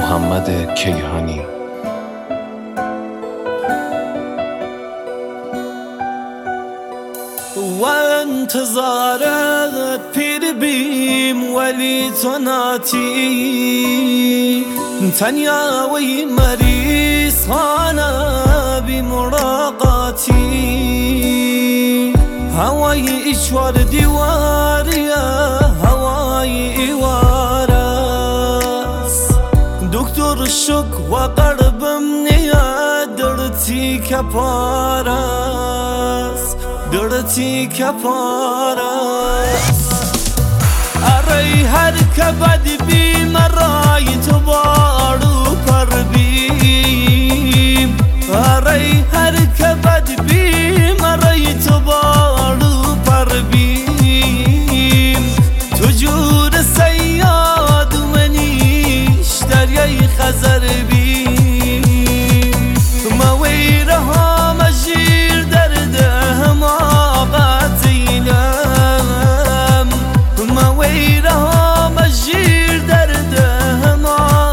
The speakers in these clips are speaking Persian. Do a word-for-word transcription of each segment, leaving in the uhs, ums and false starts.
محمد کیهانی. و انتظارت پیر بیم ولی تو ناتی تنیا وی مریض خانه بی مراقاتی هوای ایشوار دیواریه هوای ایوارس دکتر شک و قربم نیا درتی کپارس درتی کپارس اری هر کبد بی مرای تو بارو پر بیم اری هر کبد بی مرای تو بارو پر بیم تو جور سیاد منیش دریای خزر بیم مویره ها مجیر درده ما قاتیلم مویره ها مجیر درده ما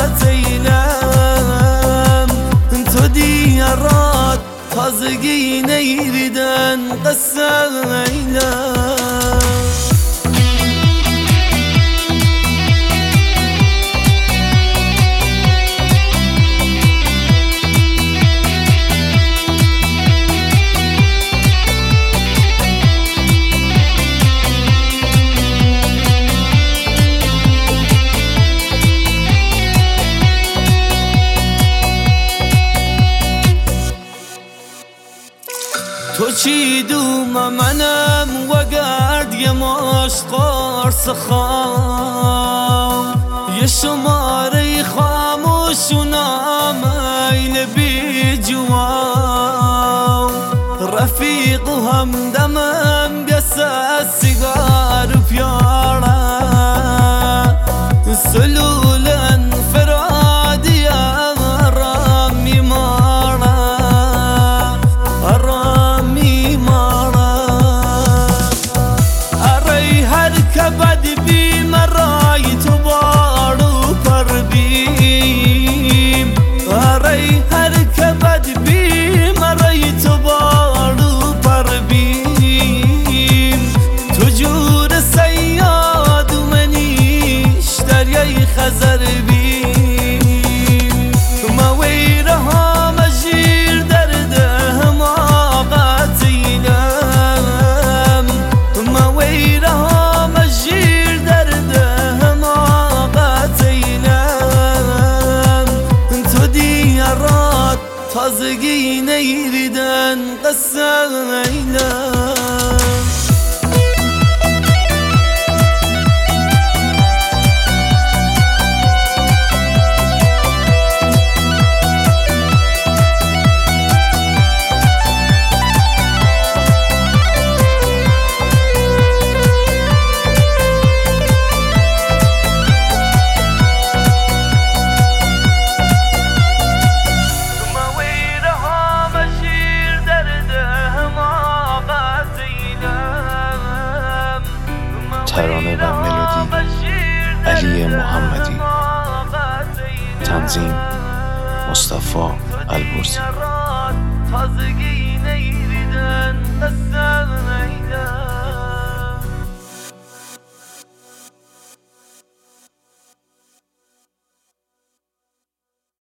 قاتیلم تو دیارات تازگی نیریدن قصه ایلم تو چی دوم منم و گرد یه ماش قرص خام یه شماره خاموش و نامین بی جوام رفیق و همدمم بیسه سیگار و پیاره سلول انفرادی آرامی ماره آرامی کبد بی مرای تو بارو پر بیم اری هر کبد بی مرای تو بارو پر بیم تو جور سیاد منیش دریای خزر بیم مویره ها مجیر درده ما قاتیلم مویره ها تازگی نیریدن قصه ایلم ترانه و ملودی علی محمدی، تنظیم مصطفی البرزی.